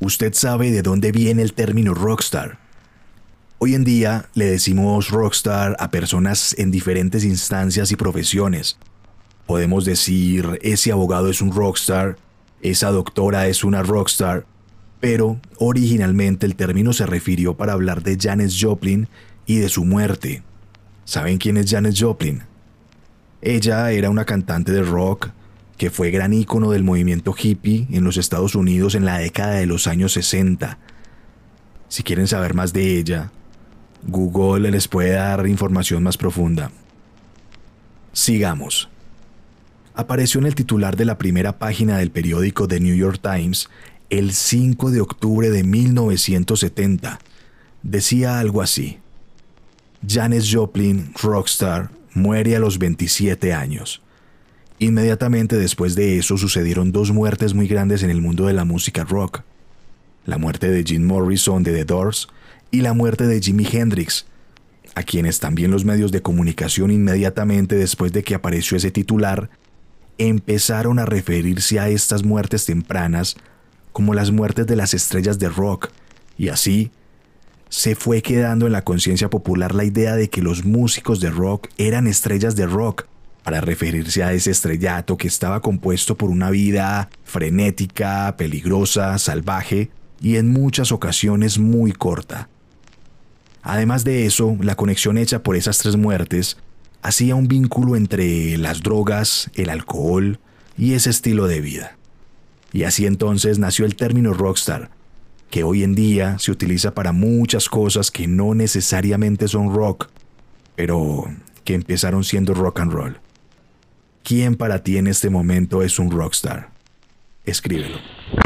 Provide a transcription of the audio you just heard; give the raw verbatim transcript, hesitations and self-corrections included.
¿Usted sabe de dónde viene el término rockstar? Hoy en día le decimos rockstar a personas en diferentes instancias y profesiones. Podemos decir, ese abogado es un rockstar, esa doctora es una rockstar, pero originalmente el término se refirió para hablar de Janis Joplin y de su muerte. ¿Saben quién es Janis Joplin? Ella era una cantante de rock que fue gran ícono del movimiento hippie en los Estados Unidos en la década de los años sesenta. Si quieren saber más de ella, Google les puede dar información más profunda. Sigamos. Apareció en el titular de la primera página del periódico The New York Times el cinco de octubre de mil novecientos setenta. Decía algo así: Janis Joplin, rockstar, muere a los veintisiete años. Inmediatamente después de eso sucedieron dos muertes muy grandes en el mundo de la música rock. La muerte de Jim Morrison de The Doors y la muerte de Jimi Hendrix, a quienes también los medios de comunicación inmediatamente después de que apareció ese titular empezaron a referirse a estas muertes tempranas como las muertes de las estrellas de rock, y así se fue quedando en la conciencia popular la idea de que los músicos de rock eran estrellas de rock, para referirse a ese estrellato que estaba compuesto por una vida frenética, peligrosa, salvaje y en muchas ocasiones muy corta. Además de eso, la conexión hecha por esas tres muertes hacía un vínculo entre las drogas, el alcohol y ese estilo de vida. Y así entonces nació el término rockstar, que hoy en día se utiliza para muchas cosas que no necesariamente son rock, pero que empezaron siendo rock and roll. ¿Quién para ti en este momento es un rockstar? Escríbelo.